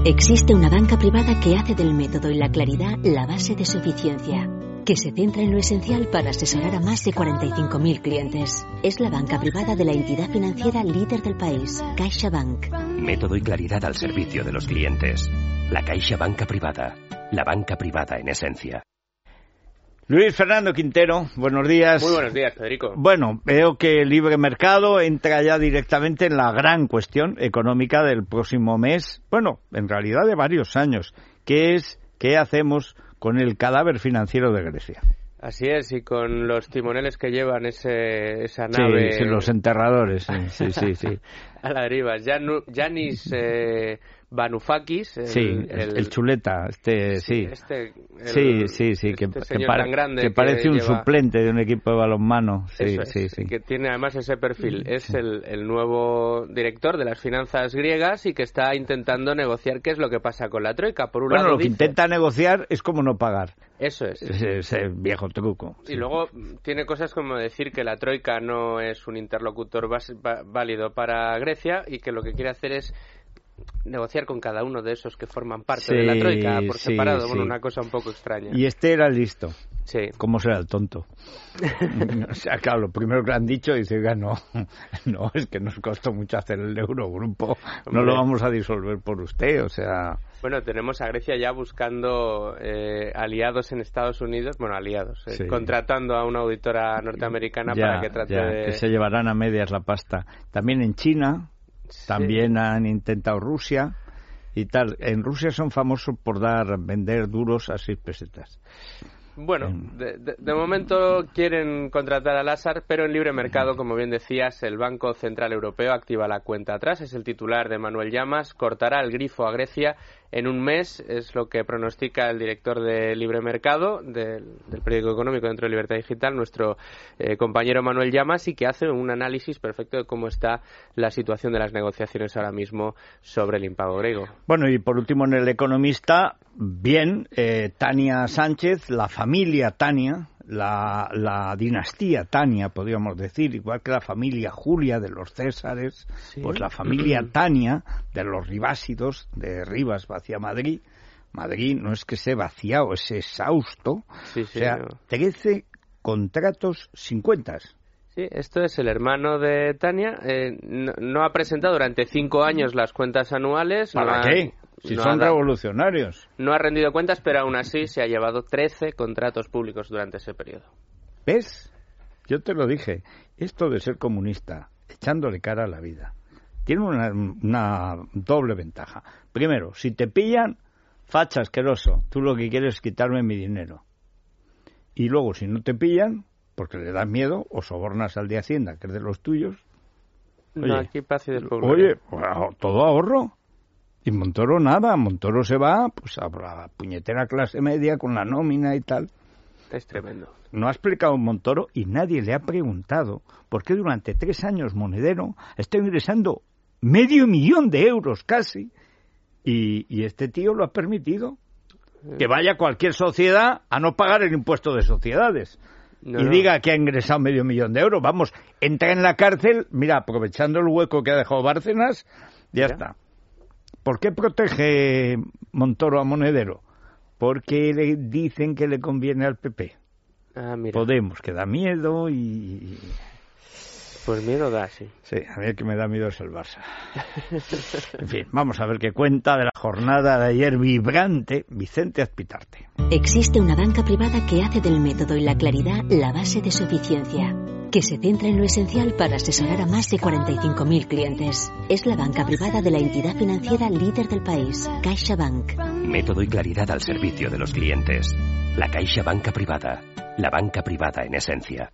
Existe una banca privada que hace del método y la claridad la base de su eficiencia, que se centra en lo esencial para asesorar a más de 45.000 clientes. Es la banca privada de la entidad financiera líder del país, CaixaBank. Método y claridad al servicio de los clientes. La Caixa Banca Privada. La banca privada en esencia. Luis Fernando Quintero, buenos días. Muy buenos días, Federico. Bueno, veo que el libre mercado entra ya directamente en la gran cuestión económica del próximo mes, bueno, en realidad de varios años, que es ¿qué hacemos con el cadáver financiero de Grecia? Así es, y con los timoneles que llevan esa nave... Sí, los enterradores, sí. A la deriva. Yanis Varoufakis, el chuleta, que tan grande que parece un suplente de un equipo de balonmano. Sí. Que tiene además ese perfil. Es el nuevo director de las finanzas griegas y que está intentando negociar qué es lo que pasa con la troika. Por un lado, lo que intenta negociar es como no pagar. Eso es. Ese viejo truco. Y luego tiene cosas como decir que la troika no es un interlocutor válido para Grecia y que lo que quiere hacer es negociar con cada uno de esos que forman parte de la troika por separado. Bueno, una cosa un poco extraña. Y este era listo. Sí. ¿Cómo será el tonto? O sea, claro, lo primero que le han dicho dice, no, es que nos costó mucho hacer el Eurogrupo, no lo vamos a disolver por usted, o sea... Bueno, tenemos a Grecia ya buscando aliados en Estados Unidos, contratando a una auditora norteamericana para que trate de... que se llevarán a medias la pasta. También en China, también han intentado Rusia y tal. En Rusia son famosos por vender duros a 6 pesetas. Bueno, de momento quieren contratar a Lázaro, pero en libre mercado, como bien decías, el Banco Central Europeo activa la cuenta atrás. Es el titular de Manuel Llamas. Cortará el grifo a Grecia en un mes, es lo que pronostica el director de libre mercado del periódico económico dentro de Libertad Digital, nuestro compañero Manuel Llamas, y que hace un análisis perfecto de cómo está la situación de las negociaciones ahora mismo sobre el impago griego. Bueno, y por último en El Economista, Tania Sánchez, la familia Tania, la dinastía Tania, podríamos decir, igual que la familia Julia de los Césares, pues la familia Tania de los Ribásidos, de Rivas hacia Madrid. Madrid no es que se vaciado, es exhausto. O sea, 13 contratos sin cuentas. Sí, esto es el hermano de Tania. No ha presentado durante 5 años las cuentas anuales. ¿Para qué? Si son revolucionarios. No ha rendido cuentas, pero aún así se ha llevado 13 contratos públicos durante ese periodo. ¿Ves? Yo te lo dije. Esto de ser comunista, echándole cara a la vida, tiene una doble ventaja. Primero, si te pillan, facha asqueroso. Tú lo que quieres es quitarme mi dinero. Y luego, si no te pillan, porque le das miedo, o sobornas al de Hacienda, que es de los tuyos. No, aquí paz y después. Oye, todo ahorro. Y Montoro nada, Montoro se va pues a la puñetera clase media con la nómina y tal. Es tremendo. No ha explicado Montoro y nadie le ha preguntado por qué durante 3 años Monedero está ingresando $500,000 de euros casi y este tío lo ha permitido. Que vaya cualquier sociedad a no pagar el impuesto de sociedades. Diga que ha ingresado $500,000 de euros. Vamos, entra en la cárcel, mira, aprovechando el hueco que ha dejado Bárcenas, ya está. ¿Por qué protege Montoro a Monedero? Porque le dicen que le conviene al PP. Podemos, que da miedo y... Pues miedo da, sí. Sí, a mí el que me da miedo es el Barça. En fin, vamos a ver qué cuenta de la jornada de ayer vibrante Vicente Azpitarte. Existe una banca privada que hace del método y la claridad la base de su eficiencia, que se centra en lo esencial para asesorar a más de 45.000 clientes. Es la banca privada de la entidad financiera líder del país, CaixaBank. Método y claridad al servicio de los clientes. La Caixa Banca Privada. La banca privada en esencia.